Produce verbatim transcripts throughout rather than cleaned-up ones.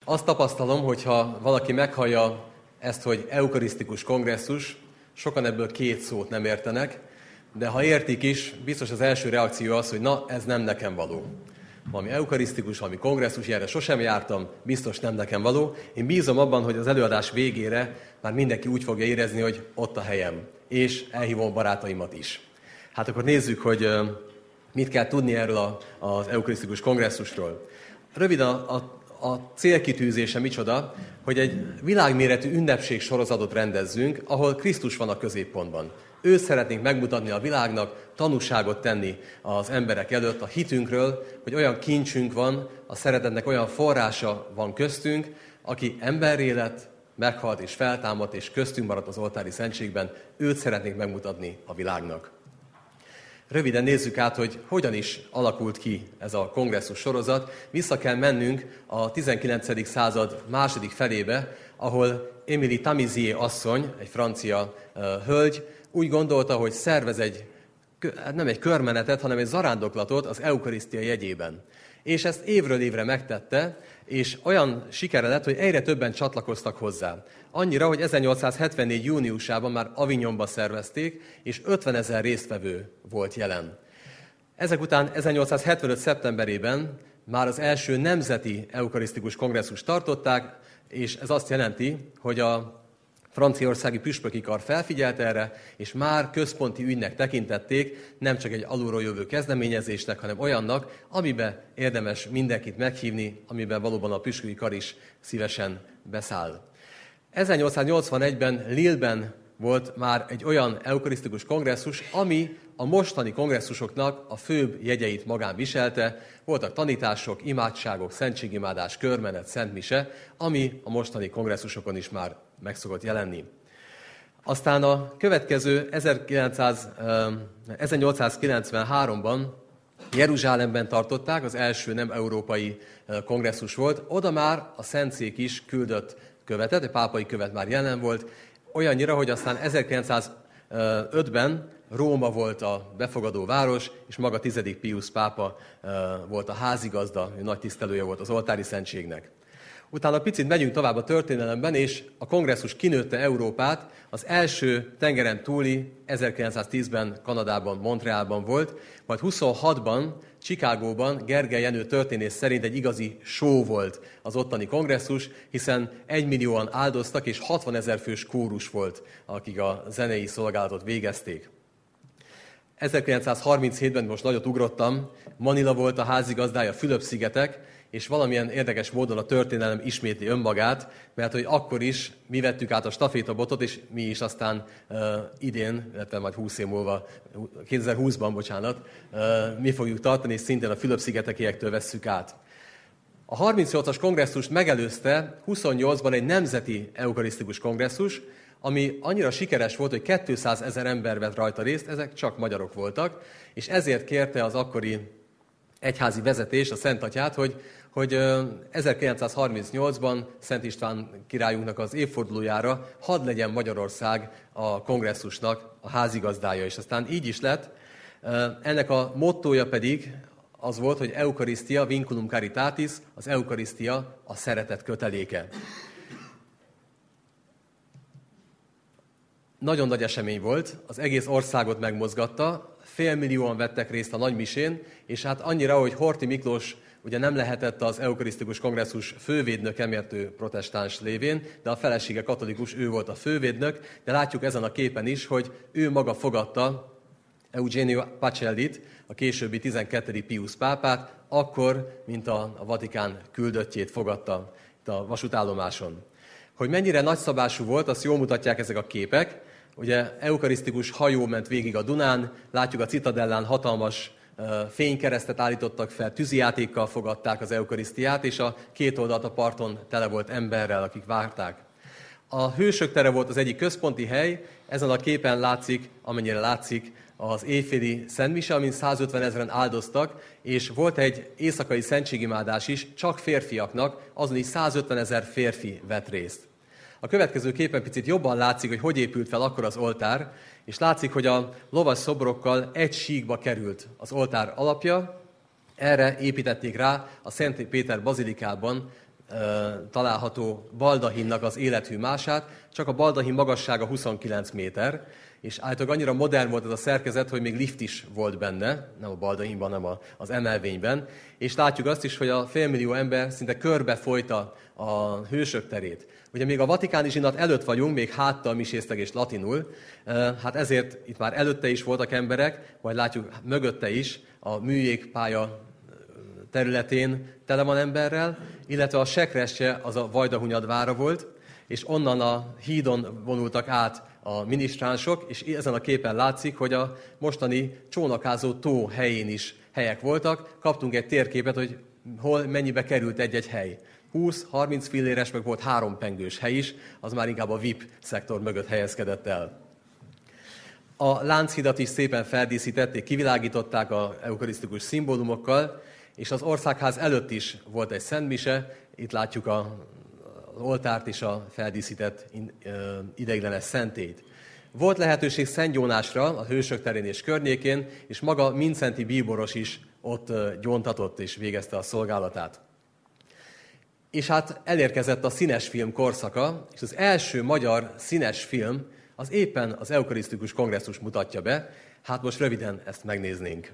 Azt tapasztalom, hogy ha valaki meghallja ezt, hogy eukarisztikus kongresszus, sokan ebből két szót nem értenek, de ha értik is, biztos az első reakció az, hogy na, ez nem nekem való. Valami eukarisztikus, valami kongresszus, erre sosem jártam, biztos nem nekem való. Én bízom abban, hogy az előadás végére már mindenki úgy fogja érezni, hogy ott a helyem, és elhívom barátaimat is. Hát akkor nézzük, hogy mit kell tudni erről az eukarisztikus kongresszusról. Rövid a, a A célkitűzése micsoda, hogy egy világméretű ünnepség sorozatot rendezzünk, ahol Krisztus van a középpontban. Őt szeretnénk megmutatni a világnak, tanúságot tenni az emberek előtt a hitünkről, hogy olyan kincsünk van, a szeretetnek olyan forrása van köztünk, aki emberré lett, meghalt és feltámadt, és köztünk maradt az oltári szentségben, őt szeretnénk megmutatni a világnak. Röviden nézzük át, hogy hogyan is alakult ki ez a kongresszus sorozat. Vissza kell mennünk a tizenkilencedik század második felébe, ahol Émilie Tamizier asszony, egy francia uh, hölgy, úgy gondolta, hogy szervez egy, nem egy körmenetet, hanem egy zarándoklatot az eukarisztia jegyében. És ezt évről évre megtette, és olyan sikere lett, hogy egyre többen csatlakoztak hozzá. Annyira, hogy ezernyolcszázhetvennégy júniusában már Avignonba szervezték, és ötvenezer résztvevő volt jelen. Ezek után ezernyolcszázhetvenöt szeptemberében már az első nemzeti eukarisztikus kongresszust tartották, és ez azt jelenti, hogy a franciaországi püspöki kar felfigyelt erre, és már központi ügynek tekintették, nem csak egy alulról jövő kezdeményezésnek, hanem olyannak, amiben érdemes mindenkit meghívni, amiben valóban a püspöki kar is szívesen beszáll. ezernyolcszáznyolcvanegyben Lille-ben volt már egy olyan eukarisztikus kongresszus, ami a mostani kongresszusoknak a főbb jegyeit magán viselte. Voltak tanítások, imádságok, szentségimádás, körmenet, szentmise, ami a mostani kongresszusokon is már meg szokott jelenni. Aztán a következő ezernyolcszázkilencvenháromban Jeruzsálemben tartották, az első nem európai kongresszus volt. Oda már a Szentszék is küldött követet, egy pápai követ már jelen volt, olyannyira, hogy aztán ezerkilencszázötben Róma volt a befogadó város, és maga tizedik Piusz pápa volt a házigazda, nagy tisztelője volt az oltári szentségnek. Utána picit megyünk tovább a történelemben, és a kongresszus kinőtte Európát. Az első tengeren túli ezerkilencszáztízben Kanadában, Montrealban volt, majd huszonhatban Chicagóban Gergely Jenő történész szerint egy igazi show volt az ottani kongresszus, hiszen egymillióan áldoztak, és hatvanezer fős kórus volt, akik a zenei szolgálatot végezték. ezerkilencszázharminchétben, most nagyot ugrottam, Manila volt a házigazdája, Fülöp-szigetek, és valamilyen érdekes módon a történelem ismétli önmagát, mert hogy akkor is mi vettük át a stafétabotot, és mi is aztán uh, idén, illetve majd húsz év múlva, kétezer-húszban, bocsánat, uh, mi fogjuk tartani, és szintén a Fülöp-szigetekiektől vesszük át. A harmincnyolcas kongresszust megelőzte huszonnyolcban egy nemzeti eukarisztikus kongresszus, ami annyira sikeres volt, hogy kétszázezer ember vett rajta részt, ezek csak magyarok voltak, és ezért kérte az akkori egyházi vezetés, a Szent Atyát, hogy, hogy ezerkilencszázharmincnyolcban Szent István királyunknak az évfordulójára hadd legyen Magyarország a kongresszusnak a házigazdája, és aztán így is lett. Ennek a mottója pedig az volt, hogy Eucharistia vinculum caritatis, az Eucharistia a szeretet köteléke. Nagyon nagy esemény volt, az egész országot megmozgatta, félmillióan vettek részt a nagymisén, és hát annyira, hogy Horthy Miklós ugye nem lehetett az eukarisztikus kongresszus fővédnöke, mert ő protestáns lévén, de a felesége katolikus, ő volt a fővédnök, de látjuk ezen a képen is, hogy ő maga fogadta Eugenio Pacellit, a későbbi tizenkettedik Piusz pápát, akkor, mint a, a Vatikán küldöttjét fogadta itt a vasútállomáson. Hogy mennyire nagyszabású volt, azt jól mutatják ezek a képek. Ugye eukarisztikus hajó ment végig a Dunán, látjuk a Citadellán hatalmas uh, fénykeresztet állítottak fel, tűzijátékkal fogadták az eukarisztiát, és a két oldalt a parton tele volt emberrel, akik várták. A Hősök tere volt az egyik központi hely, ezen a képen látszik, amennyire látszik, az éjféli szentmise, amin százötvenezren áldoztak, és volt egy éjszakai szentségimádás is, csak férfiaknak, azon is százötvenezer férfi vett részt. A következő képen picit jobban látszik, hogy hogy épült fel akkor az oltár, és látszik, hogy a lovas szobrokkal egy síkba került az oltár alapja. Erre építették rá a Szent Péter bazilikában található baldahinnak az élethűmását, csak a baldahin magassága huszonkilenc méter, és állítólag annyira modern volt ez a szerkezet, hogy még lift is volt benne, nem a baldahinban, hanem az emelvényben, és látjuk azt is, hogy a félmillió ember szinte körbe folyta a hősök terét. Ugye még a vatikáni zsinat előtt vagyunk, még háttal miséztek és latinul, hát ezért itt már előtte is voltak emberek, majd látjuk mögötte is a műjégpálya területén tele van emberrel, illetve a sekrestje az a Vajdahunyad volt, és onnan a hídon vonultak át a minisztránsok, és ezen a képen látszik, hogy a mostani csónakázó tó helyén is helyek voltak. Kaptunk egy térképet, hogy hol mennyibe került egy-egy hely. húsz-harminc filléres, meg volt három pengős hely is, az már inkább a vé i pé szektor mögött helyezkedett el. A Lánchidat is szépen feldíszítették, kivilágították az eukarisztikus szimbólumokkal, és az országház előtt is volt egy szentmise, itt látjuk a az oltárt és a feldíszített ideiglenes szentélyt. Volt lehetőség szentgyónásra a hősök terén és környékén, és maga Mindszenty bíboros is ott gyóntatott és végezte a szolgálatát. És hát elérkezett a színes film korszaka, és az első magyar színes film az éppen az eukarisztikus kongresszus mutatja be. Hát most röviden ezt megnéznénk.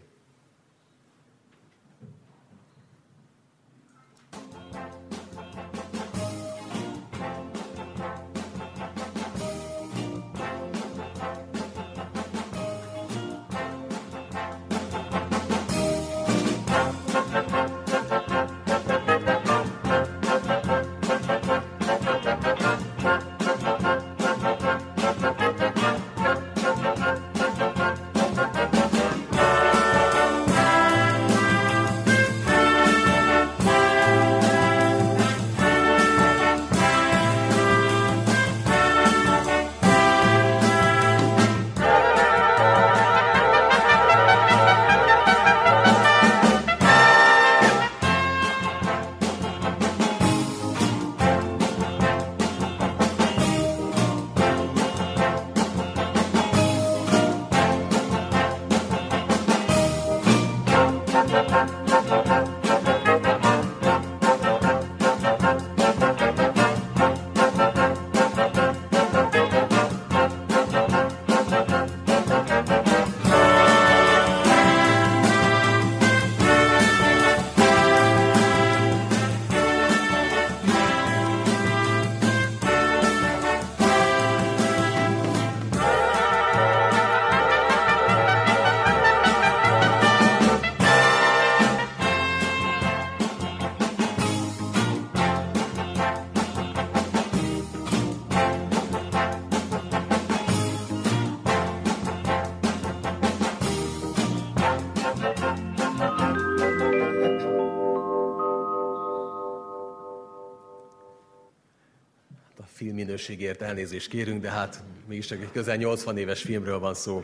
Filmminőségért elnézést kérünk, de hát mégiscsak egy közel nyolcvan éves filmről van szó.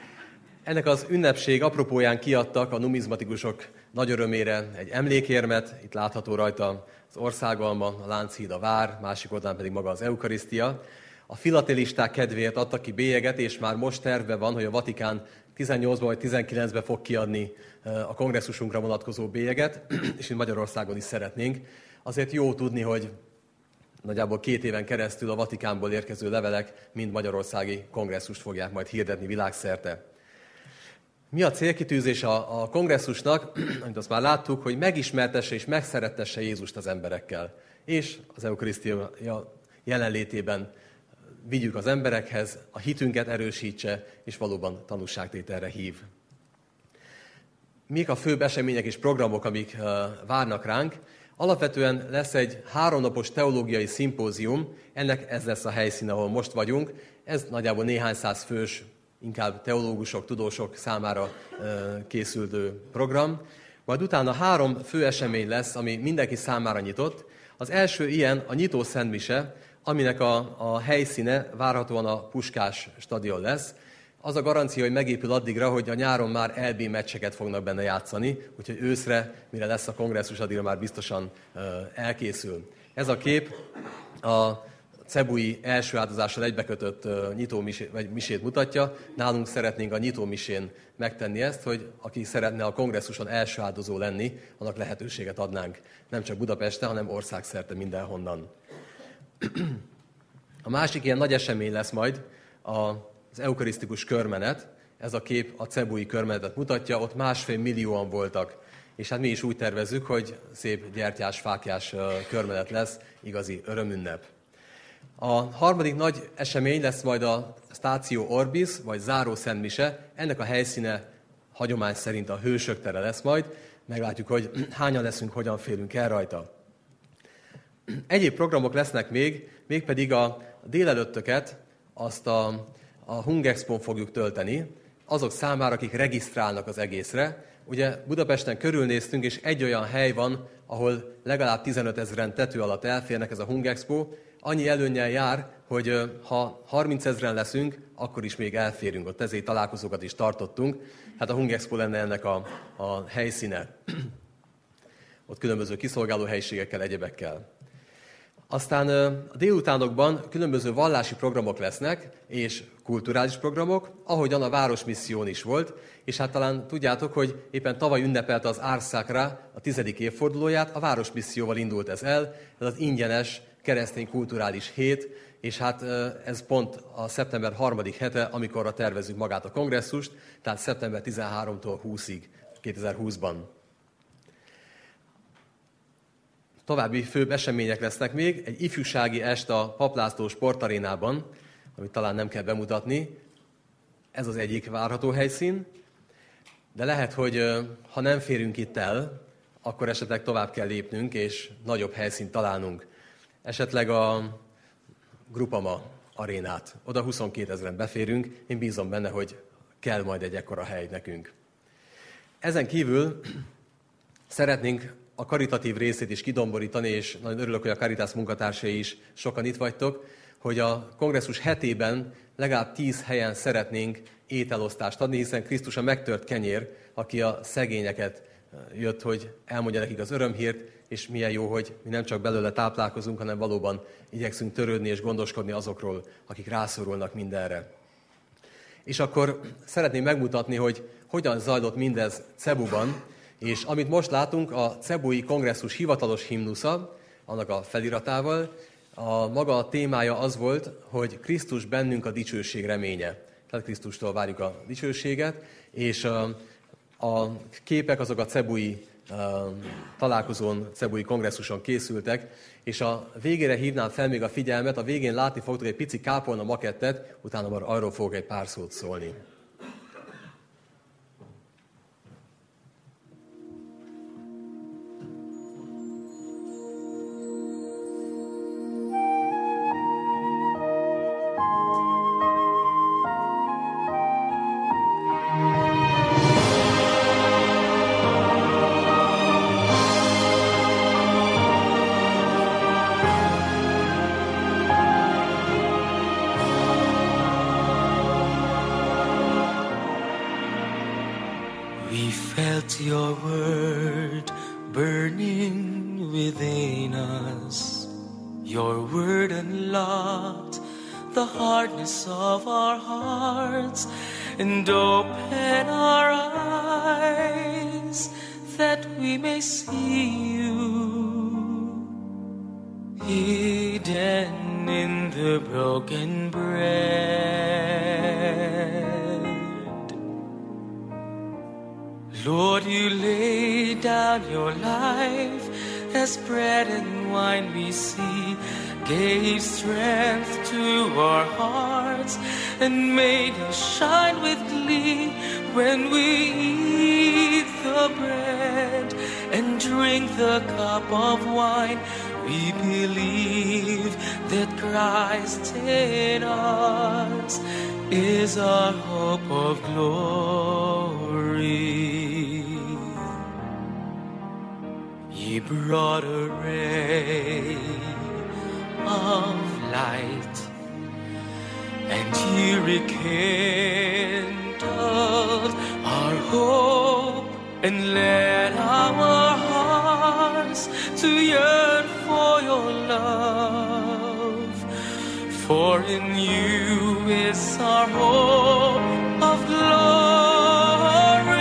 Ennek az ünnepség apropóján kiadtak a numizmatikusok nagy örömére egy emlékérmet, itt látható rajta az országalma, a Lánchíd, a vár, másik oldalán pedig maga az eukarisztia. A filatelisták kedvéért adtak ki bélyeget, és már most tervben van, hogy a Vatikán tizennyolcban vagy tizenkilencben fog kiadni a kongresszusunkra vonatkozó bélyeget, és itt Magyarországon is szeretnénk. Azért jó tudni, hogy nagyjából két éven keresztül a Vatikánból érkező levelek mind magyarországi kongresszust fogják majd hirdetni világszerte. Mi a célkitűzés a, a kongresszusnak? Amit azt már láttuk, hogy megismertesse és megszerettesse Jézust az emberekkel. És az eukarisztia jelenlétében vigyük az emberekhez, a hitünket erősítse, és valóban tanúságtételre hív. Mik a főbb események és programok, amik uh, várnak ránk? Alapvetően lesz egy háromnapos teológiai szimpózium, ennek ez lesz a helyszín, ahol most vagyunk. Ez nagyjából néhány száz fős, inkább teológusok, tudósok számára készülő program. Majd utána három fő esemény lesz, ami mindenki számára nyitott. Az első ilyen a nyitó szentmise, aminek a, a helyszíne várhatóan a Puskás stadion lesz. Az a garancia, hogy megépül addigra, hogy a nyáron már el bé meccseket fognak benne játszani, úgyhogy őszre, mire lesz a kongresszus, addigra már biztosan elkészül. Ez a kép a cebui első áldozással egybekötött nyitó misét, vagy misét mutatja. Nálunk szeretnénk a nyitó misén megtenni ezt, hogy aki szeretne a kongresszuson első áldozó lenni, annak lehetőséget adnánk. Nem csak Budapesten, hanem országszerte mindenhonnan. A másik ilyen nagy esemény lesz majd az eukarisztikus körmenet. Ez a kép a cebui körmenetet mutatja, ott másfél millióan voltak. És hát mi is úgy tervezzük, hogy szép gyertyás, fáklyás körmenet lesz, igazi örömünnep. A harmadik nagy esemény lesz majd a Statio Orbis, vagy záró szentmise. Ennek a helyszíne hagyomány szerint a Hősök tere lesz majd. Meglátjuk, hogy hányan leszünk, hogyan férünk el rajta. Egyéb programok lesznek még, mégpedig a délelőttöket azt a, a Hungexpon fogjuk tölteni, azok számára, akik regisztrálnak az egészre. Ugye Budapesten körülnéztünk, és egy olyan hely van, ahol legalább tizenöt ezeren tető alatt elférnek, ez a Hungexpo. Annyi előnnyel jár, hogy ha harmincezren leszünk, akkor is még elférünk. Ott ezért találkozókat is tartottunk. Hát a Hungexpo lenne ennek a, a helyszíne. Ott különböző kiszolgáló helyiségekkel, egyebekkel. Aztán a délutánokban különböző vallási programok lesznek, és kulturális programok, ahogyan a Városmisszión is volt, és hát talán tudjátok, hogy éppen tavaly ünnepelte az Ars Sacra a tizedik évfordulóját, a Városmisszióval indult ez el, ez az ingyenes keresztény kulturális hét, és hát ez pont a szeptember harmadik hete, amikorra tervezzük magát a kongresszust, tehát szeptember tizenharmadikától huszadikig, kétezer-húszban. További főbb események lesznek még. Egy ifjúsági est a Papp László sportarénában, amit talán nem kell bemutatni. Ez az egyik várható helyszín. De lehet, hogy ha nem férünk itt el, akkor esetleg tovább kell lépnünk, és nagyobb helyszínt találnunk. Esetleg a Grupama arénát. Oda huszonkétezren beférünk. Én bízom benne, hogy kell majd egy ekkora hely nekünk. Ezen kívül szeretnénk a karitatív részét is kidomborítani, és nagyon örülök, hogy a Caritas munkatársai is sokan itt vagytok, hogy a kongresszus hetében legalább tíz helyen szeretnénk ételosztást adni, hiszen Krisztus a megtört kenyér, aki a szegényeket jött, hogy elmondja nekik az örömhírt, és milyen jó, hogy mi nem csak belőle táplálkozunk, hanem valóban igyekszünk törődni és gondoskodni azokról, akik rászorulnak mindenre. És akkor szeretném megmutatni, hogy hogyan zajlott mindez Cebuban, és amit most látunk, a cebui kongresszus hivatalos himnusza, annak a feliratával, a maga a témája az volt, hogy Krisztus bennünk a dicsőség reménye. Tehát Krisztustól várjuk a dicsőséget, és a, a képek azok a cebui a, találkozón, cebui kongresszuson készültek, és a végére hívnám fel még a figyelmet, a végén látni fogtok egy pici kápolna makettet, utána már arról fogok egy pár szót szólni. Your word burning within us, your word unlocked the hardness of our hearts and open our eyes that we may see you hidden in the broken bread. Lord, you laid down your life as bread and wine we see, gave strength to our hearts and made us shine with glee when we eat the bread and drink the cup of wine. We believe that Christ in us is our hope of glory. He brought a ray of light, and He rekindled our hope and led our hearts to yearn for your love. For in you is our hope of glory.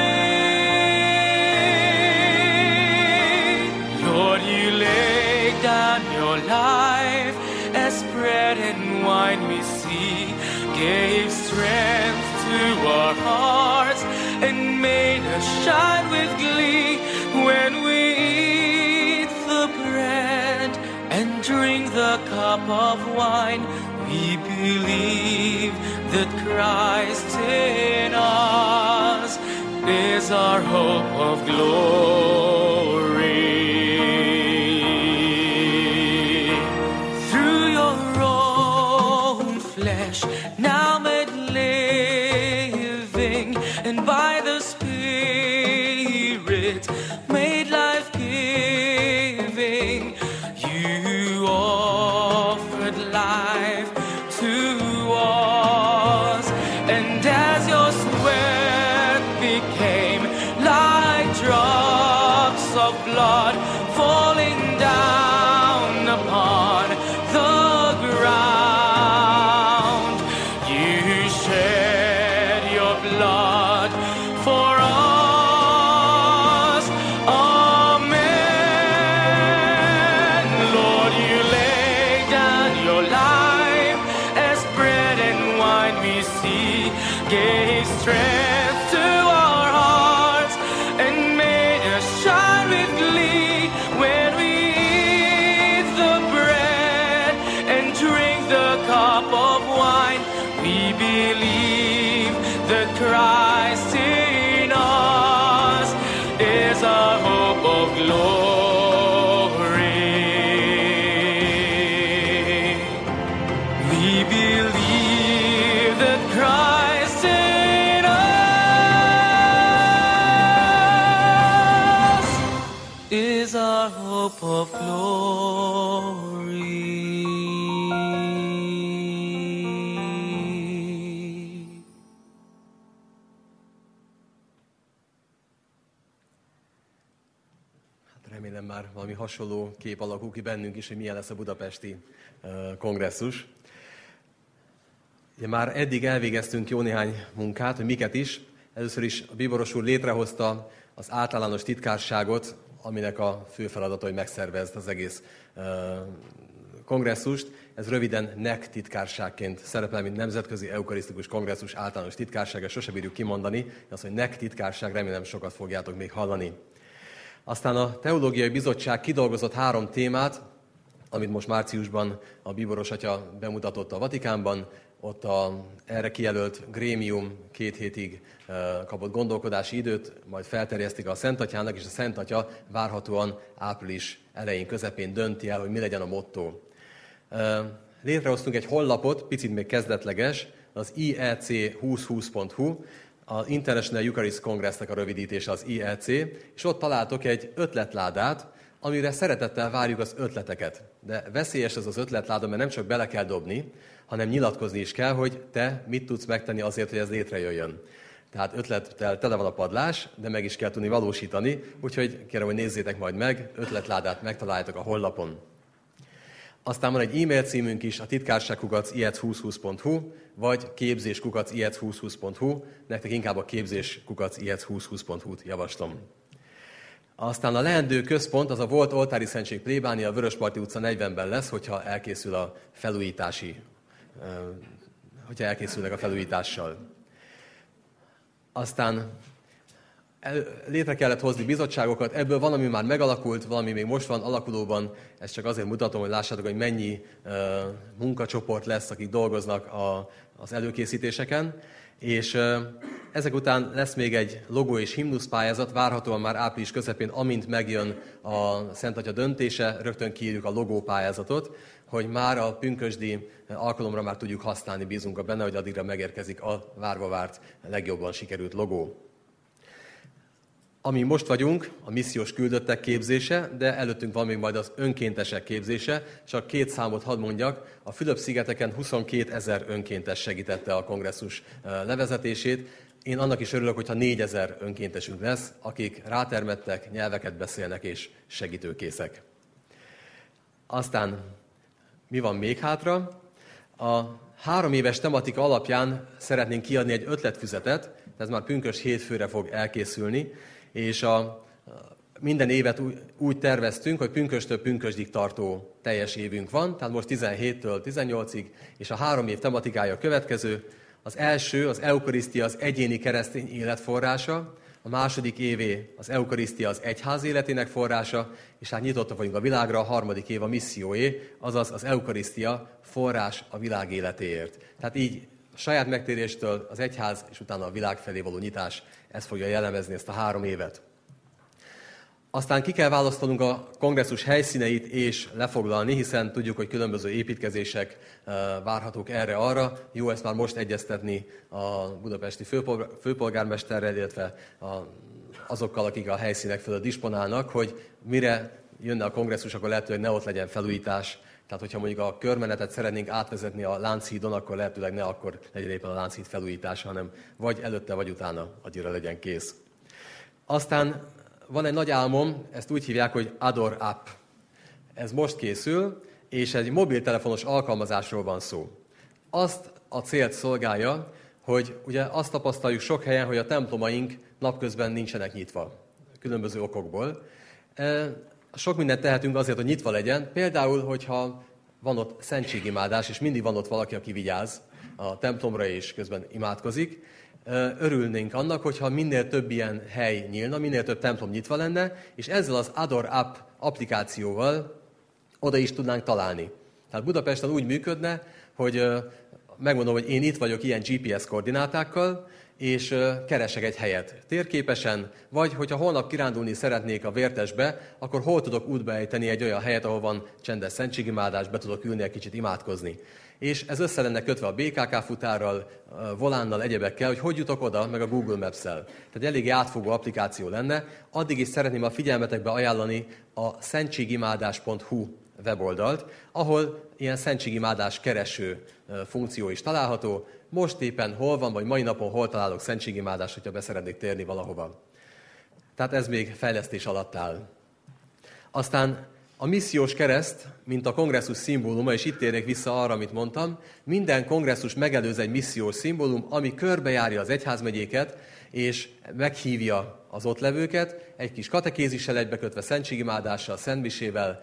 Lord, you laid down your life as bread and wine we see, gave strength to our hearts and made us shine with glee. When we eat the bread and drink the cup of wine, we believe that Christ in us is our hope of glory. Through your own flesh, now made living, and by the Spirit made life-giving, you offered life to us, and as your sweat became like drops of blood falling down upon the ground, you shed your blood for us. Amen. Lord, you laid down your life as bread and wine we see, gave strength to our hearts and made us shine with glee. When we eat the bread and drink the cup of wine, we believe that Christ in us is our hope of glory. We believe that Christ in us is our hope of glory. Remélem már valami hasonló kép alakul ki bennünk is, hogy milyen lesz a budapesti uh, kongresszus. Ugye már eddig elvégeztünk jó néhány munkát, hogy miket is. Először is a bíboros úr létrehozta az általános titkárságot, aminek a fő feladata, hogy megszervezd az egész uh, kongresszust. Ez röviden N E C titkárságként szerepel, mint Nemzetközi Eukarisztikus Kongresszus általános titkársága. Sose bírjuk kimondani, az, hogy N E C titkárság, remélem sokat fogjátok még hallani. Aztán a Teológiai Bizottság kidolgozott három témát, amit most márciusban a bíboros atya bemutatott a Vatikánban. Ott a erre kijelölt grémium két hétig kapott gondolkodási időt, majd felterjesztik a Szent Atyának, és a Szent Atya várhatóan április elején, közepén dönti el, hogy mi legyen a motto. Létrehoztunk egy honlapot, picit még kezdetleges, az i e c húsz pont hu, az International Eucharist Congressnek a rövidítése az i e cé, és ott találtok egy ötletládát, amire szeretettel várjuk az ötleteket. De veszélyes ez az ötletláda, mert nem csak bele kell dobni, hanem nyilatkozni is kell, hogy te mit tudsz megtenni azért, hogy ez létrejöjjön. Tehát ötlettel tele van a padlás, de meg is kell tudni valósítani, úgyhogy kérem, hogy nézzétek majd meg, ötletládát megtaláljátok a honlapon. Aztán van egy e-mail címünk is, a titkárság kukac i e c húsz húsz pont hu, vagy képzés kukac i e c húsz húsz pont hu, nektek inkább a képzés kukac i e c húsz húsz pont hu-t javaslom. Aztán a leendő központ, az a volt Oltári Szentség plébánia, a Vörösparti utca negyvenben lesz, hogyha elkészül a felújítási, hogyha elkészülnek a felújítással. Aztán létre kellett hozni bizottságokat, ebből valami már megalakult, valami még most van alakulóban, ezt csak azért mutatom, hogy lássátok, hogy mennyi uh, munkacsoport lesz, akik dolgoznak a, az előkészítéseken, és uh, ezek után lesz még egy logó és himnusz pályázat, várhatóan már április közepén, amint megjön a Szent Atya döntése, rögtön kiírjuk a logó pályázatot, hogy már a pünkösdi alkalomra már tudjuk használni, bízunk benne, hogy addigra megérkezik a várva várt, legjobban sikerült logó. Ami most vagyunk, a missziós küldöttek képzése, de előttünk van még majd az önkéntesek képzése. Csak két számot hadd mondjak, a Fülöp-szigeteken huszonkétezer önkéntes segítette a kongresszus levezetését. Én annak is örülök, hogyha négyezer önkéntesünk lesz, akik rátermettek, nyelveket beszélnek és segítőkészek. Aztán mi van még hátra? A három éves tematika alapján szeretnénk kiadni egy ötletfüzetet, ez már pünkösd hétfőre fog elkészülni, és a, minden évet úgy, úgy terveztünk, hogy pünkösdtől pünkösdig tartó teljes évünk van, tehát most tizenhéttől tizennyolcig, és a három év tematikája a következő. Az első, az eukarisztia az egyéni keresztény élet forrása, a második évé az eukarisztia az egyház életének forrása, és hát nyitottak vagyunk a világra, a harmadik év a misszióé, azaz az eukarisztia forrás a világ életéért. Tehát így a saját megtéréstől az egyház, és utána a világ felé való nyitás, ez fogja jellemezni ezt a három évet. Aztán ki kell választanunk a kongresszus helyszíneit és lefoglalni, hiszen tudjuk, hogy különböző építkezések várhatók erre-arra. Jó ezt már most egyeztetni a budapesti főpolgármesterrel, illetve azokkal, akik a helyszínek fölött disponálnak, hogy mire jönne a kongresszus, akkor lehetőleg ne ott legyen felújítás. Tehát, hogyha mondjuk a körmenetet szeretnénk átvezetni a Lánchídon, akkor lehetőleg ne akkor legyen éppen a Lánchíd felújítása, hanem vagy előtte, vagy utána addigra legyen kész. Aztán van egy nagy álmom, ezt úgy hívják, hogy Ador App. Ez most készül, és egy mobiltelefonos alkalmazásról van szó. Azt a célt szolgálja, hogy ugye azt tapasztaljuk sok helyen, hogy a templomaink napközben nincsenek nyitva, különböző okokból. Sok mindent tehetünk azért, hogy nyitva legyen. Például, hogyha van ott szentségimádás, és mindig van ott valaki, aki vigyáz a templomra, és közben imádkozik, örülnénk annak, hogyha minél több ilyen hely nyílna, minél több templom nyitva lenne, és ezzel az Ador App applikációval oda is tudnánk találni. Tehát Budapesten úgy működne, hogy megmondom, hogy én itt vagyok ilyen gé pé es koordinátákkal, és keresek egy helyet térképesen, vagy hogyha holnap kirándulni szeretnék a Vértesbe, akkor hol tudok útba ejteni egy olyan helyet, ahol van csendes szentségimádás, be tudok ülni, egy kicsit imádkozni. És ez össze lenne kötve a bé ká ká futárral, volánnal, egyebekkel, hogy hogy jutok oda, meg a Google Maps-el. Tehát eléggé átfogó applikáció lenne. Addig is szeretném a figyelmetekbe ajánlani a szentségimádás pont hu weboldalt, ahol ilyen szentségimádás kereső funkció is található. Most éppen hol van, vagy mai napon hol találok szentségimádást, hogyha beszeretnék térni valahova. Tehát ez még fejlesztés alatt áll. Aztán a missziós kereszt, mint a kongresszus szimbóluma, és itt térnék vissza arra, amit mondtam, minden kongresszus megelőz egy missziós szimbólum, ami körbejárja az egyházmegyéket, és meghívja az ott levőket, egy kis katekézissel egybekötve, szentségimádással, szentmisével,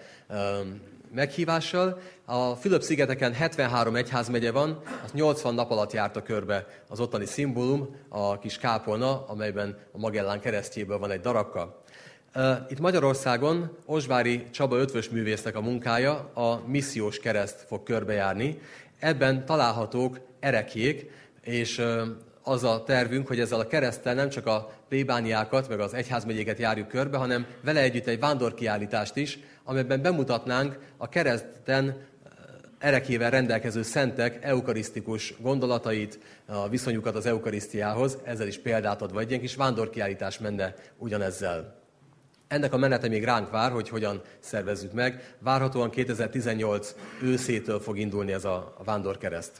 meghívással. A Fülöp-szigeteken hetvenhárom egyházmegye van, az nyolcvan nap alatt járta körbe az ottani szimbólum, a kis kápolna, amelyben a Magellán keresztjéből van egy darabka. Itt Magyarországon Osvári Csaba ötvös művésznek a munkája, a missziós kereszt fog körbejárni. Ebben találhatók ereklyék, és az a tervünk, hogy ezzel a kereszttel nem csak a plébániákat, meg az egyházmegyéket járjuk körbe, hanem vele együtt egy vándorkiállítást is, amelyben bemutatnánk a kereszten ereklyével rendelkező szentek eukarisztikus gondolatait, a viszonyukat az eukarisztiához, ezzel is példát adva egy ilyen kis vándorkiállítás menne ugyanezzel. Ennek a menete még ránk vár, hogy hogyan szervezzük meg. Várhatóan kétezer-tizennyolc őszétől fog indulni ez a vándorkereszt.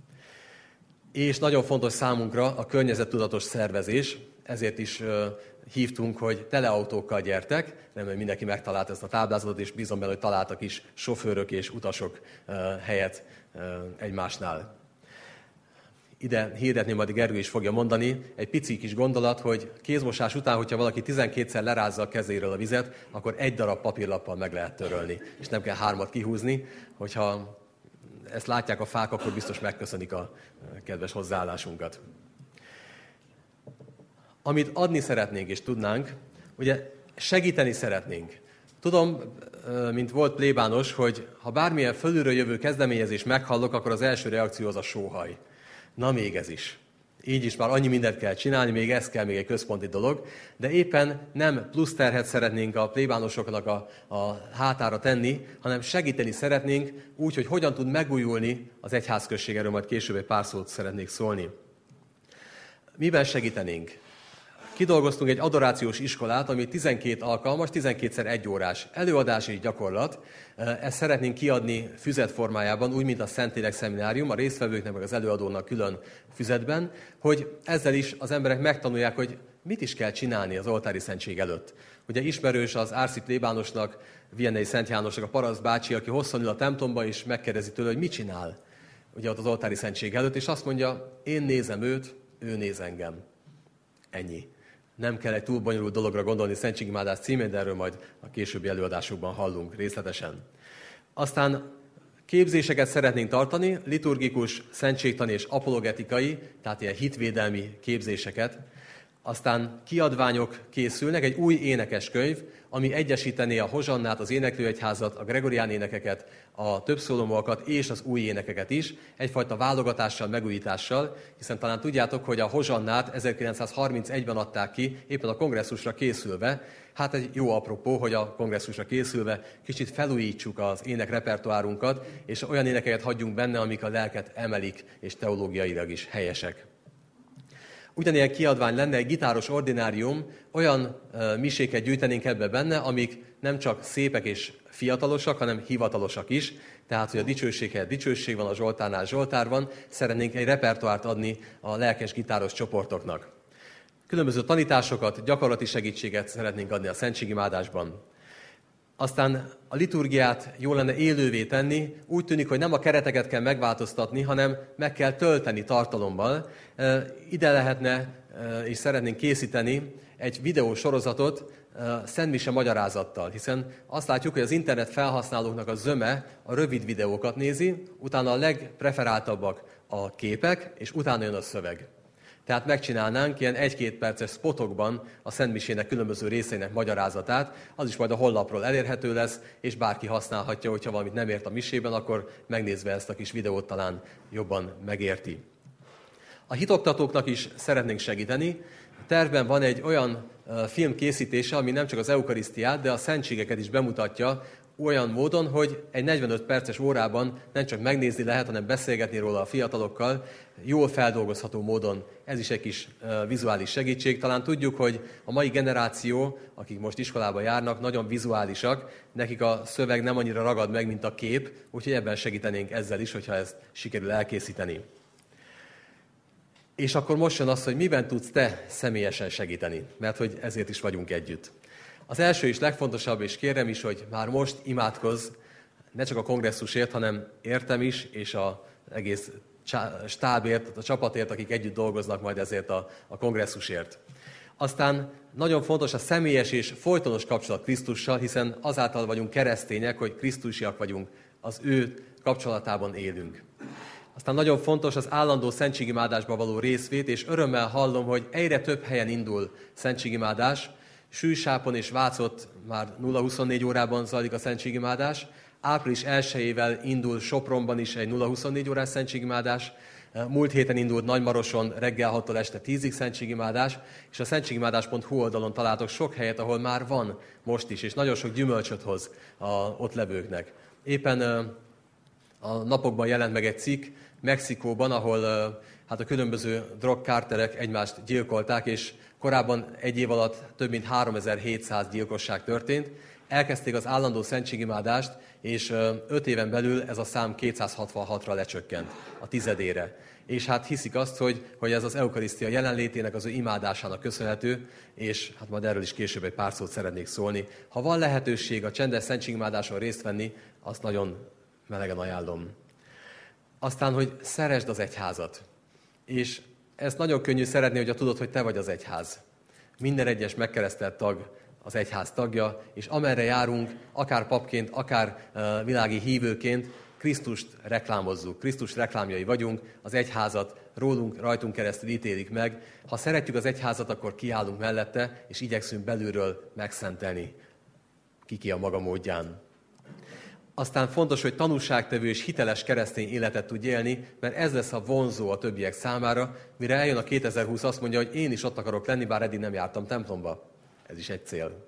És nagyon fontos számunkra a környezettudatos szervezés, ezért is uh, hívtunk, hogy teleautókkal gyertek. Remélem, mindenki megtalált ezt a táblázatot, és bízom benne, hogy találtak is sofőrök és utasok uh, helyet uh, egymásnál. Ide hirdetném, addig Gergő is fogja mondani, egy pici kis gondolat, hogy kézmosás után, hogyha valaki tizenkétszer lerázza a kezéről a vizet, akkor egy darab papírlappal meg lehet törölni, és nem kell hármat kihúzni. Hogyha ezt látják a fák, akkor biztos megköszönik a kedves hozzáállásunkat. Amit adni szeretnénk és tudnánk, ugye segíteni szeretnénk. Tudom, mint volt plébános, hogy ha bármilyen fölülről jövő kezdeményezés meghallok, akkor az első reakció az a sóhaj. Na még ez is. Így is már annyi mindent kell csinálni, még ez kell, még egy központi dolog, de éppen nem plusz terhet szeretnénk a plébánosoknak a, a hátára tenni, hanem segíteni szeretnénk úgy, hogy hogyan tud megújulni az egyházközség, erről majd később egy pár szót szeretnék szólni. Miben segítenénk? Kidolgoztunk egy adorációs iskolát, ami tizenkét alkalmas, tizenkétszer egy órás előadás és gyakorlat. Ezt szeretnénk kiadni füzet formájában, úgy, mint a Szentlélek Szeminárium, a résztvevőknek meg az előadónak külön füzetben, hogy ezzel is az emberek megtanulják, hogy mit is kell csinálni az oltári szentség előtt. Ugye ismerős az árszi plébánosnak, Viennei Szent Jánosnak a paraszt bácsi, aki hosszan ül a templomba, és megkérdezi tőle, hogy mit csinál. ugye ott az oltári szentség előtt, és azt mondja, én nézem őt, ő néz engem. Ennyi. Nem kell egy túl bonyolult dologra gondolni szentségimádás címén, de erről majd a későbbi előadásokban hallunk részletesen. Aztán képzéseket szeretnénk tartani, liturgikus, szentségtani és apologetikai, tehát ilyen hitvédelmi képzéseket. Aztán kiadványok készülnek, egy új énekeskönyv, ami egyesítené a hozsannát, az éneklőegyházat, a gregorián énekeket, a többszólomókat és az új énekeket is, egyfajta válogatással, megújítással, hiszen talán tudjátok, hogy a hozsannát ezerkilencszázharmincegyben adták ki, éppen a kongresszusra készülve. Hát egy jó apropó, hogy a kongresszusra készülve kicsit felújítsuk az énekrepertoárunkat, és olyan énekeket hagyjunk benne, amik a lelket emelik, és teológiailag is helyesek. Ugyanilyen kiadvány lenne egy gitáros ordinárium, olyan uh, miséket gyűjtenénk ebbe benne, amik nem csak szépek és fiatalosak, hanem hivatalosak is. Tehát, hogy a dicsőség helyett dicsőség van, a zsoltárnál zsoltár van, szeretnénk egy repertoárt adni a lelkes gitáros csoportoknak. Különböző tanításokat, gyakorlati segítséget szeretnénk adni a szentségimádásban. Aztán a liturgiát jó lenne élővé tenni, úgy tűnik, hogy nem a kereteket kell megváltoztatni, hanem meg kell tölteni tartalommal. Ide lehetne, és szeretnénk készíteni egy videósorozatot szentmise magyarázattal, hiszen azt látjuk, hogy az internet felhasználóknak a zöme a rövid videókat nézi, utána a legpreferáltabbak a képek, és utána jön a szöveg. Tehát megcsinálnánk ilyen egy-két perces spotokban a szentmisének különböző részeinek magyarázatát, az is majd a honlapról elérhető lesz, és bárki használhatja, hogyha valamit nem ért a misében, akkor megnézve ezt a kis videót talán jobban megérti. A hitoktatóknak is szeretnénk segíteni. A tervben van egy olyan film készítése, ami nem csak az eukarisztiát, de a szentségeket is bemutatja, olyan módon, hogy egy negyvenöt perces órában nem csak megnézni lehet, hanem beszélgetni róla a fiatalokkal, jól feldolgozható módon. Ez is egy kis uh, vizuális segítség. Talán tudjuk, hogy a mai generáció, akik most iskolába járnak, nagyon vizuálisak, nekik a szöveg nem annyira ragad meg, mint a kép, úgyhogy ebben segítenénk ezzel is, hogyha ezt sikerül elkészíteni. És akkor most jön az, hogy miben tudsz te személyesen segíteni, mert hogy ezért is vagyunk együtt. Az első és legfontosabb, és kérem is, hogy már most imádkozz, ne csak a kongresszusért, hanem értem is, és az egész stábért, a csapatért, akik együtt dolgoznak majd ezért a, a kongresszusért. Aztán nagyon fontos a személyes és folytonos kapcsolat Krisztussal, hiszen azáltal vagyunk keresztények, hogy krisztusiak vagyunk, az ő kapcsolatában élünk. Aztán nagyon fontos az állandó szentségimádásban való részvét, és örömmel hallom, hogy egyre több helyen indul szentségimádás. Sűsápon és Vácott már nulla huszonnégy órában zajlik a szentségimádás. április elsejével indul Sopronban is egy nulla huszonnégy órás szentségimádás. Múlt héten indult Nagymaroson reggel hattól este tízig szentségimádás, és a szentségimádás pont hu oldalon találtok sok helyet, ahol már van most is, és nagyon sok gyümölcsöt hoz a ott levőknek. Éppen a napokban jelent meg egy cikk Mexikóban, ahol hát a különböző drogkártelek egymást gyilkolták, és korábban egy év alatt több mint háromezer-hétszáz gyilkosság történt. Elkezdték az állandó szentségimádást, és öt éven belül ez a szám kétszázhatvanhatra lecsökkent, a tizedére. És hát hiszik azt, hogy, hogy ez az eukarisztia jelenlétének, az ő imádásának köszönhető, és hát majd erről is később egy pár szót szeretnék szólni. Ha van lehetőség a csendes szentségimádáson részt venni, azt nagyon melegen ajánlom. Aztán, hogy szeresd az egyházat. És ezt nagyon könnyű szeretni, hogyha tudod, hogy te vagy az egyház. Minden egyes megkeresztelt tag az egyház tagja, és amerre járunk, akár papként, akár uh, világi hívőként, Krisztust reklámozzuk. Krisztus reklámjai vagyunk, az egyházat rólunk, rajtunk keresztül ítélik meg. Ha szeretjük az egyházat, akkor kiállunk mellette, és igyekszünk belülről megszentelni kiki a maga módján. Aztán fontos, hogy tanúságtevő és hiteles keresztény életet tud élni, mert ez lesz a vonzó a többiek számára, mire eljön a kétezer-húsz, azt mondja, hogy én is ott akarok lenni, bár eddig nem jártam templomba. Ez is egy cél.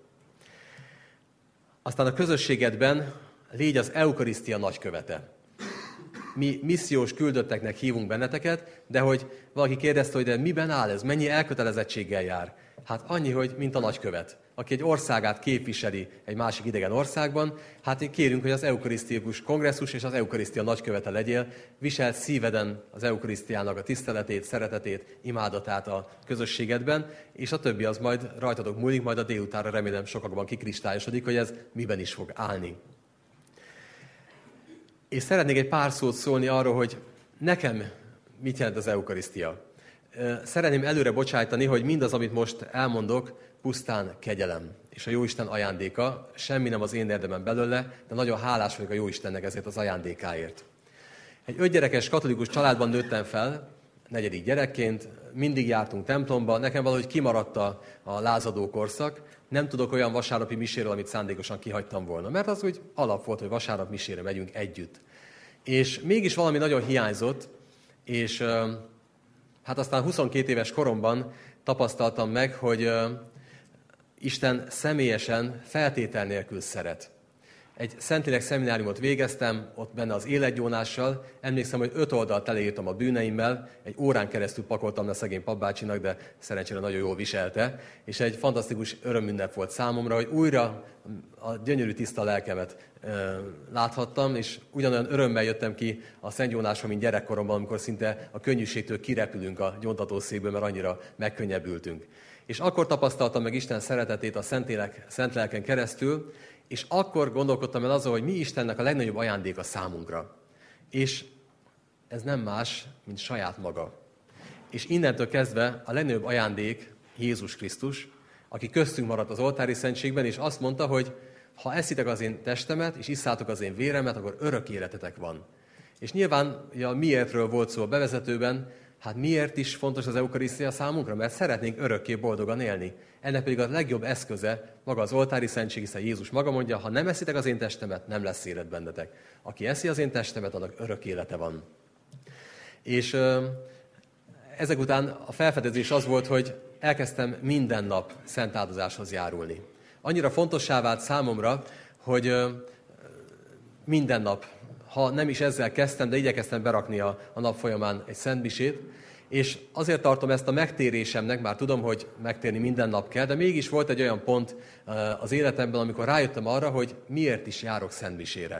Aztán a közösségedben légy az eukarisztia nagykövete. Mi missziós küldötteknek hívunk benneteket, de hogy valaki kérdezte, hogy de miben áll ez, mennyi elkötelezettséggel jár? Hát annyi, hogy mint a nagykövet, aki egy országát képviseli egy másik idegen országban, hát kérünk, hogy az eukarisztikus kongresszus és az eukarisztia nagykövete legyél, viselt szíveden az eukarisztiának a tiszteletét, szeretetét, imádatát a közösségedben, és a többi az majd rajtatok múlik, majd a délutánra remélem sokakban kikristályosodik, hogy ez miben is fog állni. És szeretnék egy pár szót szólni arról, hogy Nekem mit jelent az eukarisztia? Szeretném előre bocsájtani, hogy mindaz, amit most elmondok, pusztán kegyelem és a Jóisten ajándéka. Semmi nem az én érdemem belőle, de nagyon hálás vagyok a Jóistennek ezért az ajándékáért. Egy ötgyerekes katolikus családban nőttem fel, negyedik gyerekként, mindig jártunk templomba, nekem valahogy kimaradt a, a lázadó korszak, nem tudok olyan vasárnapi miséről, amit szándékosan kihagytam volna, mert az úgy alap volt, hogy vasárnap misére megyünk együtt. És mégis valami nagyon hiányzott, és hát aztán huszonkét éves koromban tapasztaltam meg, hogy Isten személyesen feltétel nélkül szeret. Egy Szentlélek szemináriumot végeztem, ott benne az életgyónással. Emlékszem, hogy öt oldalt teleírtam a bűneimmel, egy órán keresztül pakoltam le szegény papbácsinak, de szerencsére nagyon jól viselte. És egy fantasztikus örömünnep volt számomra, hogy újra a gyönyörű tiszta lelkemet e, láthattam, és ugyanolyan örömmel jöttem ki a szentgyónásról, mint gyerekkoromban, amikor szinte a könnyűségtől kirepülünk a gyóntatószékből, mert annyira megkönnyebbültünk. És akkor tapasztaltam meg Isten szeretetét a Szentlélek, Szentlelken keresztül, és akkor gondolkodtam el azon, hogy mi Istennek a legnagyobb ajándéka számunkra. És ez nem más, mint saját maga. És innentől kezdve a legnagyobb ajándék Jézus Krisztus, aki köztünk maradt az oltári szentségben, és azt mondta, hogy ha eszitek az én testemet, és isszátok az én véremet, akkor örök életetek van. És nyilván ja, miértről volt szó a bevezetőben, hát miért is fontos az eukarisztia számunkra? Mert szeretnénk örökké boldogan élni. Ennek pedig a legjobb eszköze maga az oltári szentség, hiszen Jézus maga mondja, ha nem eszitek az én testemet, nem lesz élet bennetek. Aki eszi az én testemet, annak örök élete van. És ö, ezek után a felfedezés az volt, hogy elkezdtem minden nap szent áldozáshoz járulni. Annyira fontossá vált számomra, hogy ö, minden nap, ha nem is ezzel kezdtem, de igyekeztem berakni a, a nap folyamán egy szentmisét, és azért tartom ezt a megtérésemnek, már tudom, hogy megtérni minden nap kell, de mégis volt egy olyan pont az életemben, amikor rájöttem arra, hogy miért is járok szentmisére.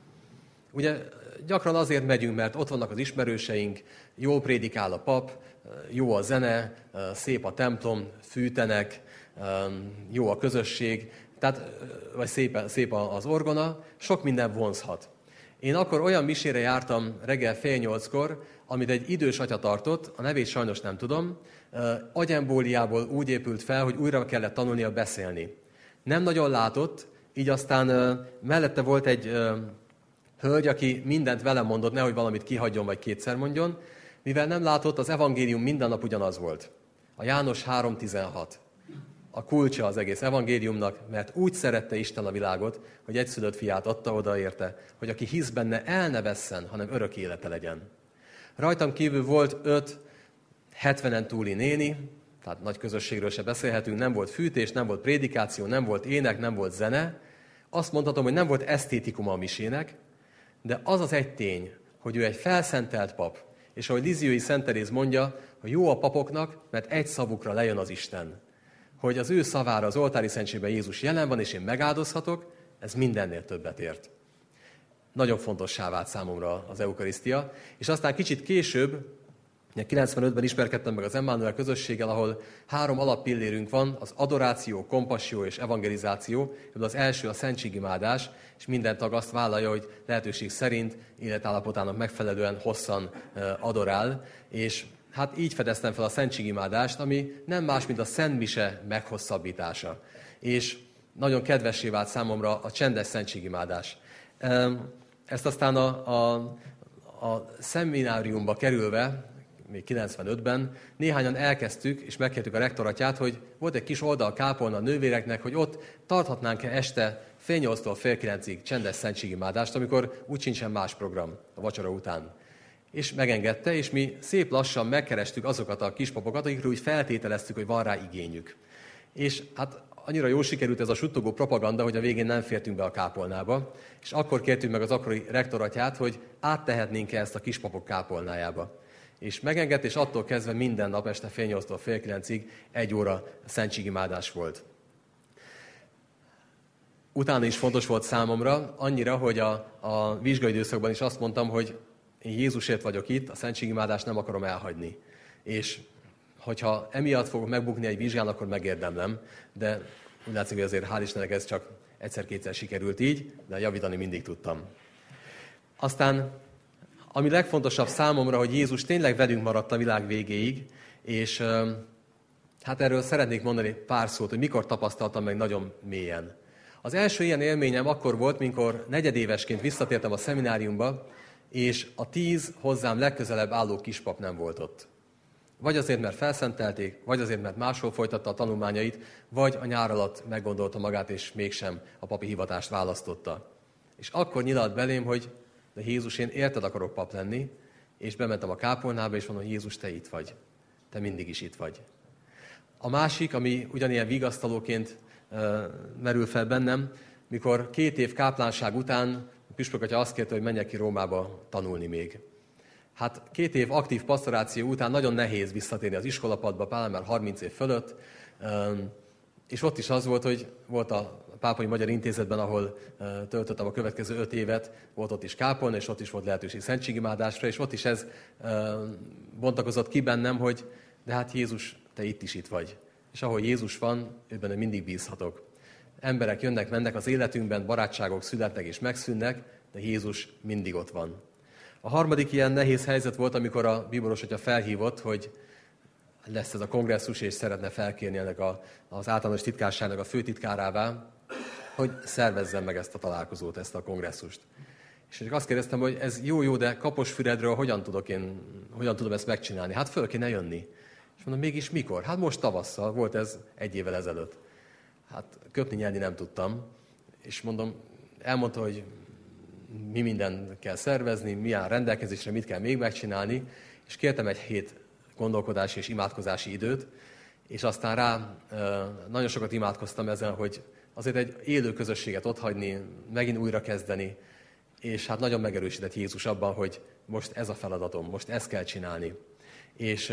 Ugye gyakran azért megyünk, mert ott vannak az ismerőseink, jól prédikál a pap, jó a zene, szép a templom, fűtenek, jó a közösség, tehát, vagy szép, szép az orgona, sok minden vonzhat. Én akkor olyan misére jártam reggel fél nyolckor, amit egy idős atya tartott, a nevét sajnos nem tudom, agyembóliából úgy épült fel, hogy újra kellett tanulnia beszélni. Nem nagyon látott, így aztán mellette volt egy hölgy, aki mindent velem mondott, nehogy valamit kihagyjon, vagy kétszer mondjon. Mivel nem látott, az evangélium minden nap ugyanaz volt. A János három tizenhat. A kulcsa az egész evangéliumnak, mert úgy szerette Isten a világot, hogy egyszülött fiát adta oda érte, hogy aki hisz benne, el ne vesszen, hanem örök élete legyen. Rajtam kívül volt öt hetvenen túli néni, tehát nagy közösségről se beszélhetünk, nem volt fűtés, nem volt prédikáció, nem volt ének, nem volt zene. Azt mondhatom, hogy nem volt esztétikuma a misének, de az az egy tény, hogy ő egy felszentelt pap, és ahogy Lizziói Szent Teréz mondja, hogy jó a papoknak, mert egy szavukra lejön az Isten. Hogy az ő szavára az oltári szentségben Jézus jelen van, és én megáldozhatok, ez mindennél többet ért. Nagyon fontossá vált számomra az eukarisztia, és aztán kicsit később, kilencvenötben ismerkedtem meg az Emmanuel közösséggel, ahol három alappillérünk van, az adoráció, kompassió és evangelizáció. Az első a szentségimádás, és minden tag azt vállalja, hogy lehetőség szerint életállapotának megfelelően hosszan adorál, és hát így fedeztem fel a szentségimádást, ami nem más, mint a Szent Mise meghosszabbítása. És nagyon kedvessé vált számomra a csendes szentségimádás. Ezt aztán a, a, a szemináriumba kerülve, még kilencvenötben, néhányan elkezdtük, és megkértük a rektoratját, hogy volt egy kis oldal kápolna a nővéreknek, hogy ott tarthatnánk-e este fél nyolctól fél kilencig csendes szentségimádást, amikor úgy sincsen más program a vacsora után. És megengedte, és mi szép lassan megkerestük azokat a kispapokat, akikről úgy feltételeztük, hogy van rá igényük. És hát annyira jól sikerült ez a suttogó propaganda, hogy a végén nem fértünk be a kápolnába, és akkor kértünk meg az akkori rektoratját, hogy áttehetnénk-e ezt a kispapok kápolnájába. És megengedt, és attól kezdve minden nap este fél nyolctól fél kilencig egy óra szentségimádás volt. Utána is fontos volt számomra, annyira, hogy a, a vizsgaidőszakban is azt mondtam, hogy én Jézusért vagyok itt, a szentségimádást nem akarom elhagyni. És hogyha emiatt fogok megbukni egy vizsgán, akkor megérdemlem, de úgy látszik, hogy azért hál' Istennek ez csak egyszer-kétszer sikerült így, de javítani mindig tudtam. Aztán Ami legfontosabb számomra, hogy Jézus tényleg velünk maradt a világ végéig, és hát erről szeretnék mondani pár szót, hogy mikor tapasztaltam meg nagyon mélyen. Az első ilyen élményem akkor volt, mikor negyedévesként visszatértem a szemináriumba, és a tíz hozzám legközelebb álló kispap nem volt ott. Vagy azért, mert felszentelték, vagy azért, mert máshol folytatta a tanulmányait, vagy a nyár alatt meggondolta magát, és mégsem a papi hivatást választotta. És akkor nyilalt belém, hogy de Jézus, én érted akarok pap lenni, és bementem a kápolnába, és mondom, Jézus, te itt vagy. Te mindig is itt vagy. A másik, ami ugyanilyen vigasztalóként uh, merül fel bennem, mikor két év káplánság után a püspök atya azt kérte, hogy menjek ki Rómába tanulni még. Hát két év aktív pastoráció után nagyon nehéz visszatérni az iskolapadba, pláne már harminc év fölött, um, és ott is az volt, hogy volt a Pápai Magyar Intézetben, ahol uh, töltöttem a következő öt évet, volt ott is kápolna, és ott is volt lehetőség szentségimádásra, és ott is ez uh, bontakozott ki bennem, hogy de hát Jézus, te itt is itt vagy. És ahol Jézus van, őben mindig bízhatok. Emberek jönnek, mennek az életünkben, barátságok születnek és megszűnnek, de Jézus mindig ott van. A harmadik ilyen nehéz helyzet volt, amikor a bíboros atya felhívott, hogy lesz ez a kongresszus, és szeretne felkérni ennek a, az általános titkárságnak a főtitkárává, hogy szervezzem meg ezt a találkozót, ezt a kongresszust. És csak azt kérdeztem, hogy ez jó-jó, de Kaposfüredről hogyan tudok én, hogyan tudom ezt megcsinálni? Hát föl kéne jönni. És mondom, mégis mikor? Hát most tavasszal, volt ez egy évvel ezelőtt. Hát köpni, nyelni nem tudtam. És mondom, elmondta, hogy mi mindent kell szervezni, milyen rendelkezésre, mit kell még megcsinálni, és kértem egy hét gondolkodási és imádkozási időt, és aztán rá nagyon sokat imádkoztam ezen, hogy azért egy élő közösséget otthagyni, megint újra kezdeni, és hát nagyon megerősített Jézus abban, hogy most ez a feladatom, most ezt kell csinálni. És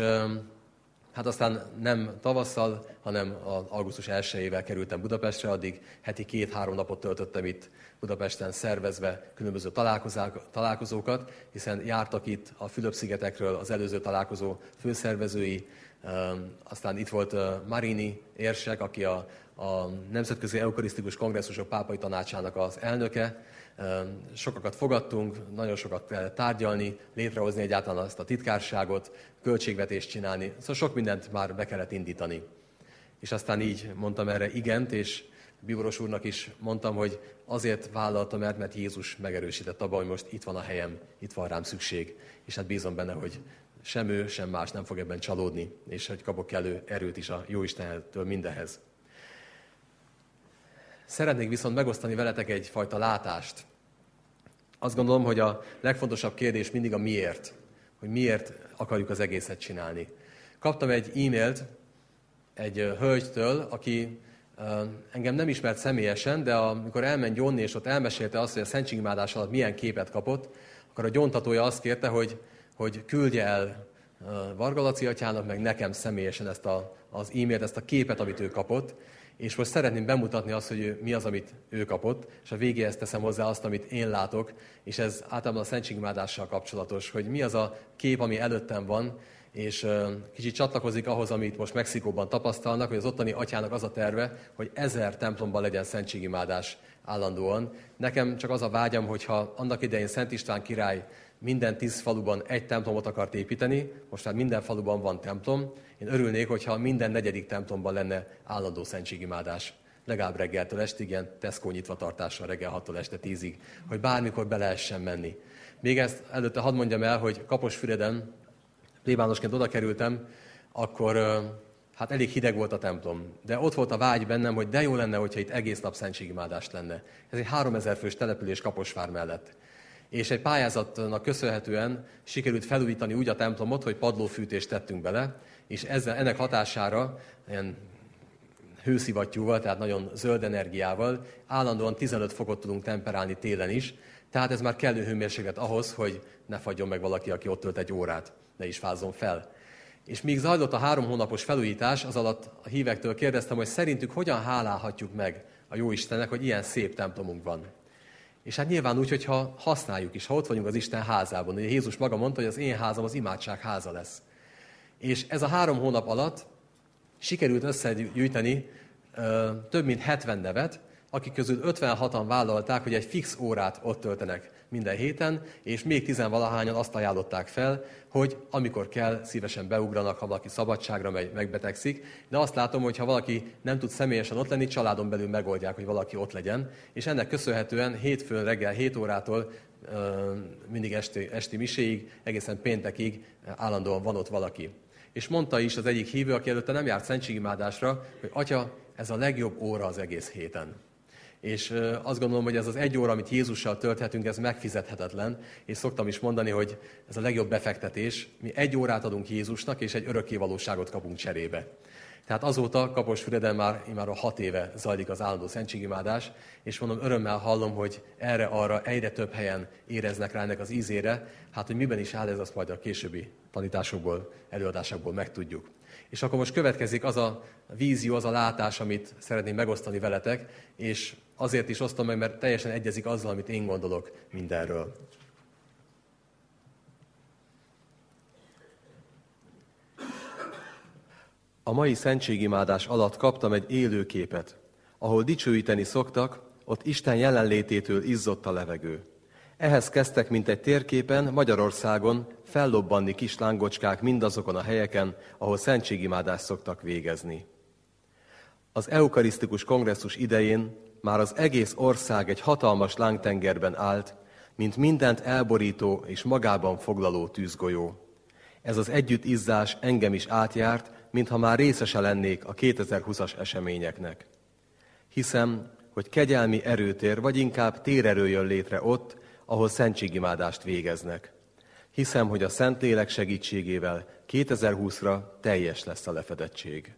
hát aztán nem tavasszal, hanem az augusztus elsejével kerültem Budapestre, addig heti két-három napot töltöttem itt Budapesten szervezve különböző találkozókat, hiszen jártak itt a Fülöp-szigetekről az előző találkozó főszervezői, aztán itt volt Marini érsek, aki a, a Nemzetközi Eukarisztikus Kongresszusok Pápai Tanácsának az elnöke. Sokakat fogadtunk, nagyon sokat kellett tárgyalni, létrehozni egyáltalán azt a titkárságot, költségvetést csinálni, szóval sok mindent már be kellett indítani. És aztán így mondtam erre igent, és bíboros úrnak is mondtam, hogy azért vállaltam el, mert Jézus megerősített abban, hogy most itt van a helyem, itt van rám szükség, és hát bízom benne, hogy sem ő, sem más nem fog ebben csalódni, és hogy kapok elő erőt is a Jóistentől mindenhez. Szeretnék viszont megosztani veletek egyfajta látást. Azt gondolom, hogy a legfontosabb kérdés mindig a miért. Hogy miért akarjuk az egészet csinálni. Kaptam egy e-mailt egy hölgytől, aki engem nem ismert személyesen, de amikor elment gyónni, és ott elmesélte azt, hogy a szentségimádás alatt milyen képet kapott, akkor a gyóntatója azt kérte, hogy, hogy küldje el Varga Laci atyának, meg nekem személyesen ezt a, az e-mailt, ezt a képet, amit ő kapott, és most szeretném bemutatni azt, hogy ő, mi az, amit ő kapott, és a végéhez teszem hozzá azt, amit én látok, és ez általában a szentségimádással kapcsolatos, hogy mi az a kép, ami előttem van, és uh, kicsit csatlakozik ahhoz, amit most Mexikóban tapasztalnak, hogy az ottani atyának az a terve, hogy ezer templomban legyen szentségimádás állandóan. Nekem csak az a vágyam, hogyha annak idején Szent István király minden tíz faluban egy templomot akart építeni, most már minden faluban van templom. Én örülnék, hogyha minden negyedik templomban lenne állandó szentségimádás. Legalább reggeltől estig, ilyen Tesco nyitva tartással reggel hattól este tízig, hogy bármikor be lehessen menni. Még ezt előtte hadd mondjam el, hogy Kaposfüreden plébánosként oda kerültem, akkor hát elég hideg volt a templom. De ott volt a vágy bennem, hogy de jó lenne, hogyha itt egész nap szentségimádás lenne. Ez egy háromezer fős település Kaposvár mellett. És egy pályázatnak köszönhetően sikerült felújítani úgy a templomot, hogy padlófűtést tettünk bele, és ezzel, ennek hatására ilyen hőszivattyúval, tehát nagyon zöld energiával állandóan tizenöt fokot tudunk temperálni télen is, tehát ez már kellő hőmérséklet ahhoz, hogy ne fagyjon meg valaki, aki ott tölt egy órát, ne is fázzon fel. És míg zajlott a három hónapos felújítás, az alatt a hívektől kérdeztem, hogy szerintük hogyan hálálhatjuk meg a Jóistennek, hogy ilyen szép templomunk van. És hát nyilván úgy, hogyha használjuk is, ha ott vagyunk az Isten házában. Ugye Jézus maga mondta, hogy az én házam az imádság háza lesz. És ez a három hónap alatt sikerült összegyűjteni ö, több mint hetven nevet, akik közül ötvenhatan vállalták, hogy egy fix órát ott töltenek minden héten, és még tizenvalahányan azt ajánlották fel, hogy amikor kell, szívesen beugranak, ha valaki szabadságra megy, megbetegszik. De azt látom, hogy ha valaki nem tud személyesen ott lenni, családon belül megoldják, hogy valaki ott legyen. És ennek köszönhetően hétfőn reggel hét órától mindig esti, esti miséig, egészen péntekig állandóan van ott valaki. És mondta is az egyik hívő, aki előtte nem járt szentségimádásra, hogy atya, ez a legjobb óra az egész héten. És azt gondolom, hogy ez az egy óra, amit Jézussal tölthetünk, ez megfizethetetlen, és szoktam is mondani, hogy ez a legjobb befektetés. Mi egy órát adunk Jézusnak, és egy örökké valóságot kapunk cserébe. Tehát azóta Kaposfüreden már, már a hat éve zajlik az állandó szentségimádás, és mondom, örömmel hallom, hogy erre-arra egyre több helyen éreznek rá ennek az ízére, hát hogy miben is áll ez, azt majd a későbbi tanításokból, előadásokból megtudjuk. És akkor most következik az a vízió, az a látás, amit szeretném megosztani veletek, és azért is osztom meg, mert teljesen egyezik azzal, amit én gondolok mindenről. A mai szentségimádás alatt kaptam egy élő képet. Ahol dicsőíteni szoktak, ott Isten jelenlététől izzott a levegő. Ehhez kezdtek, mint egy térképen, Magyarországon fellobbanni kis lángocskák mindazokon a helyeken, ahol szentségimádást szoktak végezni. Az eukarisztikus kongresszus idején már az egész ország egy hatalmas lángtengerben állt, mint mindent elborító és magában foglaló tűzgolyó. Ez az együttizzás engem is átjárt, mintha már részese lennék a kétezer-húszas eseményeknek. Hiszem, hogy kegyelmi erőtér, vagy inkább térerő jön létre ott, ahol szentségimádást végeznek. Hiszem, hogy a Szentlélek segítségével kétezer-húszra teljes lesz a lefedettség.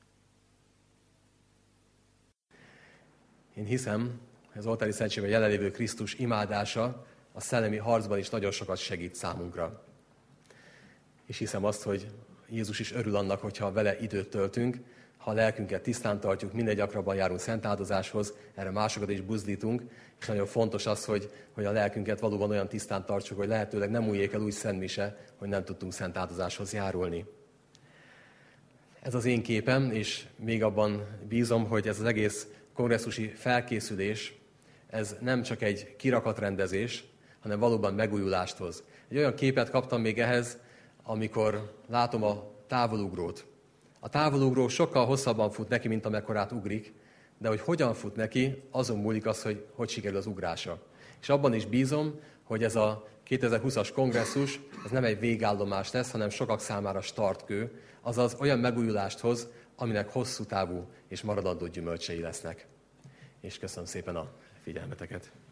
Én hiszem, hogy az oltári szentségben jelenlévő Krisztus imádása a szellemi harcban is nagyon sokat segít számunkra. És hiszem azt, hogy Jézus is örül annak, hogyha vele időt töltünk, ha a lelkünket tisztán tartjuk, minél gyakrabban járunk szentáldozáshoz, erre másokat is buzdítunk, és nagyon fontos az, hogy, hogy a lelkünket valóban olyan tisztán tartsuk, hogy lehetőleg nem múljék el úgy szentmise, hogy nem tudtunk szentáldozáshoz járulni. Ez az én képem, és még abban bízom, hogy ez az egész kongresszusi felkészülés, ez nem csak egy kirakatrendezés, hanem valóban megújulást hoz. Egy olyan képet kaptam még ehhez, amikor látom a távolugrót. A távolugró sokkal hosszabban fut neki, mint amekkorát ugrik, de hogy hogyan fut neki, azon múlik az, hogy hogy sikerül az ugrása. És abban is bízom, hogy ez a kétezer-húszas kongresszus, ez nem egy végállomás lesz, hanem sokak számára startkő, azaz olyan megújulást hoz, aminek hosszú távú és maradandó gyümölcsei lesznek. És köszönöm szépen a figyelmeteket.